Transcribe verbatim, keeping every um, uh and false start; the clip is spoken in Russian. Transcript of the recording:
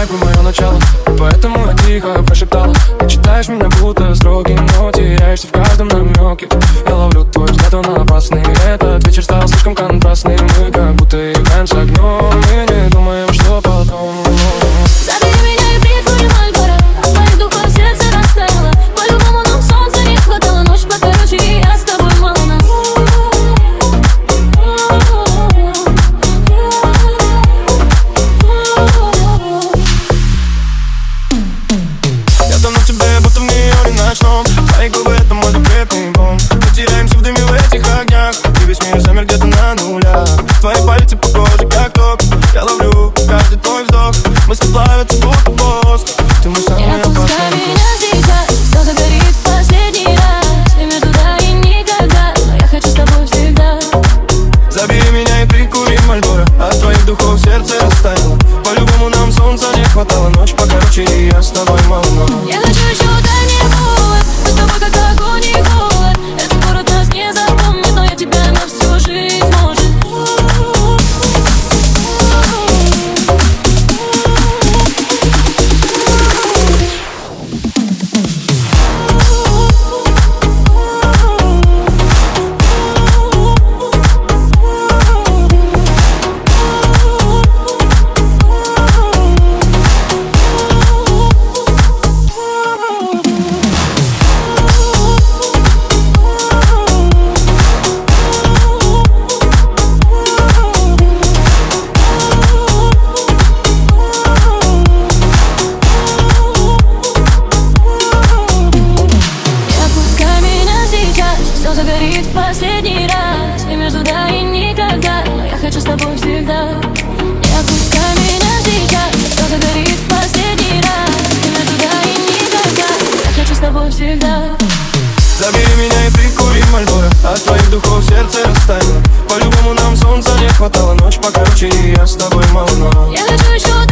вайб и мое начало, поэтому я тихо прошептала. Ты читаешь меня будто строки, но теряешься в каждом намеке. Я ловлю твой взгляд, он опасный. Этот вечер стал слишком контрастный. Мы как будто играем с огнем и не думаем, что потом. Забери меня и прикури Мальборо, от твоих духов сердце растаяло. По-любому нам солнца не хватало, ночь покороче, и я с тобой мало на. Я тону в тебе, будто в неоне ночном. Твои губы — это мой запретный бомб. Мы теряемся в дыме в этих огнях, и весь мир замер где-то на нулях. Твои пальцы по коже, как ток. Я ловлю каждый твой вздох. Мысли плавятся, будто воск. Ты мой самый Не опасный отпускай друг. меня сейчас, все загорит в последний раз. И между да и никогда, но я хочу с тобой всегда. Забери меня и прикури Мальборо, от твоих духов сердце растаяло. По-любому нам солнца не хватало, ночь покороче, и я с тобой мало. Я хочу еще, дай мне повод. Мы с тобой как огонь и холод. Этот город нас не запомнит, но я тебя на всю жизнь, может. Все загорит в последний раз, и между да и никогда, но я хочу с тобой всегда. Не отпускай меня сейчас, все загорит в последний раз, и между да и никогда, я хочу с тобой всегда. Забери меня и прикури Мальборо, от твоих духов сердце растаяло. По-любому нам солнца не хватало, ночь покороче, и я с тобой мало. Я хочу еще